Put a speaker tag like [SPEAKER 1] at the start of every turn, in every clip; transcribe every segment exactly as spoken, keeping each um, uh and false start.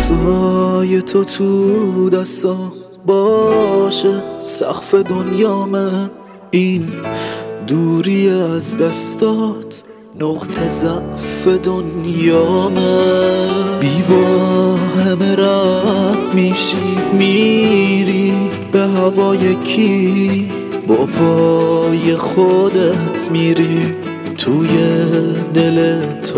[SPEAKER 1] عکسای تو تو دستام باشه سقف دنیامه. این دوری از دستات نقطه ضعف دنیامه. بی‌واهمه رد میشی میری به هوای کی، با پای خودت میری توی دل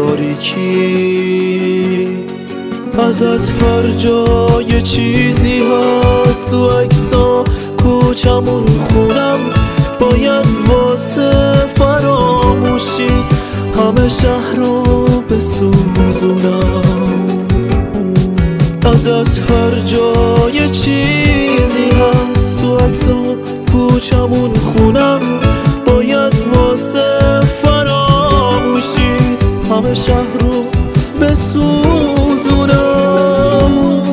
[SPEAKER 1] تاریکی. ازت هر جای چیزی هست تو عکسا، کوچمون خونم باید واسه فراموشی همه شهر رو بسوزونم. ازت هر جای چیزی هست تو عکسا، کوچمون خونم باید واسه فراموشیت همه شهر رو بسوزونم.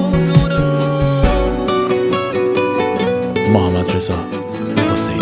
[SPEAKER 2] محمد رضا حسینی.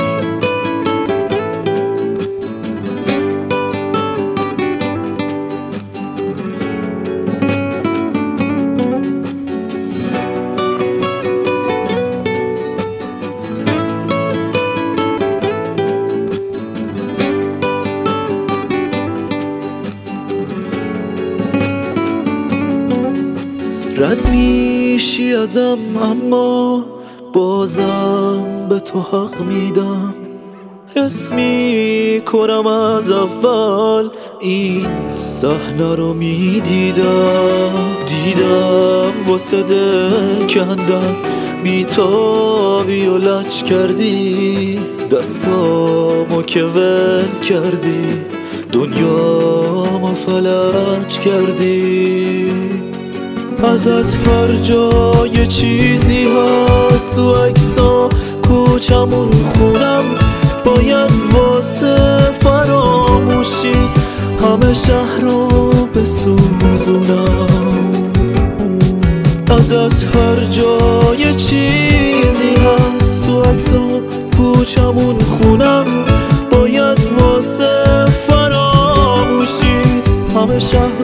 [SPEAKER 1] رد میشی ازم اما بازم به تو حق میدم. حس میکنم از اول این صحنه رو میدیدم. دیدم واسه دل کندم بیتابی و لج کردی، دستامو که ول کردی دنیامو فلج کردی. ازت هر جای چیزی هست تو عکسا، کوچمون خونم باید واسه فراموشی همه شهر رو بسوزونم. ازت هر جای چیزی هست تو عکسا، کوچمون خونم باید واسه فراموشیت همه شهر